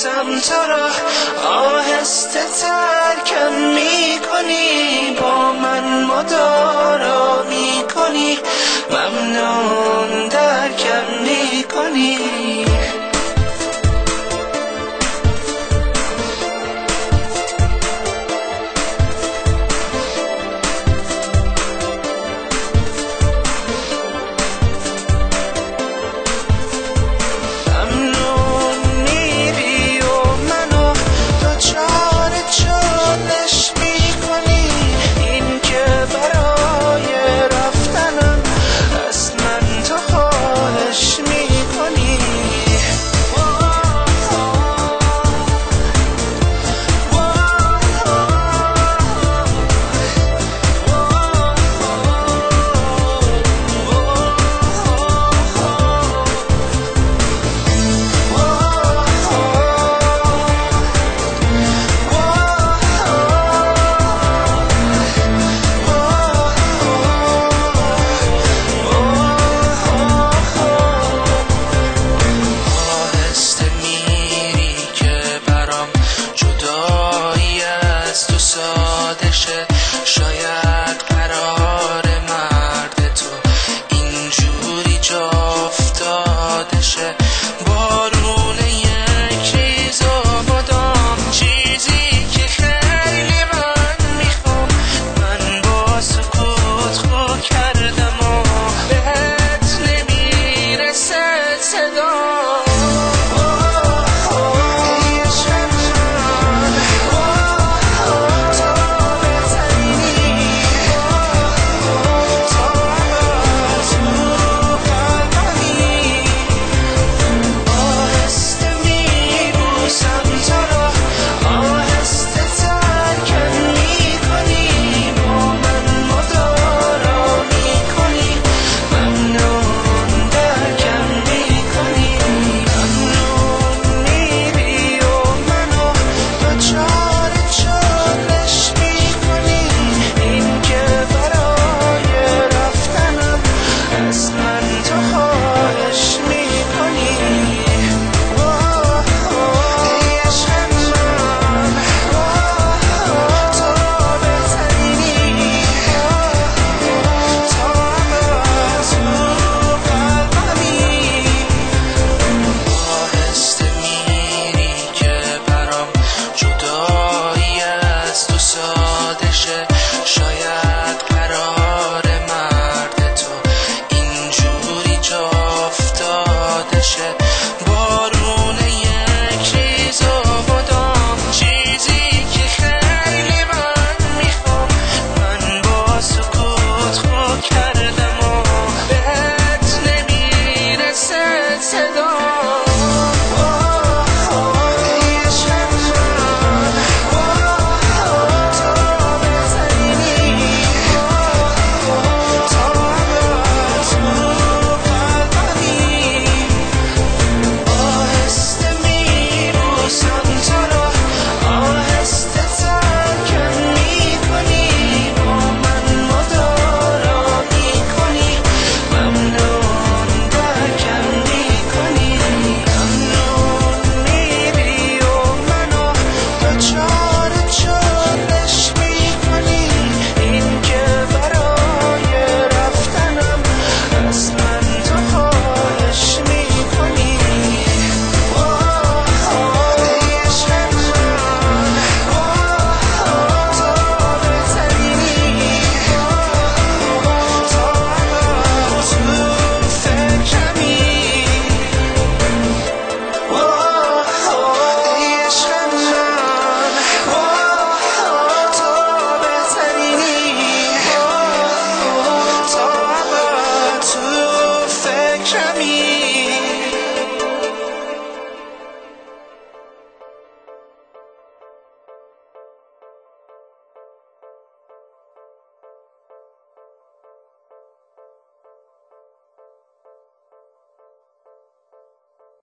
میبوسم تو را، آهسته ترکم میکنی، با من مدارا میکنی، ممنون درکم میکنی. شاید قرار مرد تو اینجوری جا افتاده شه، بارون یک ریز و مدام چیزی که خیلی من میخوام، من با سکوت خو کردم و بهت نمیرسه صدا. شاید قرار مرد تو اینجوری جا افتاده شه.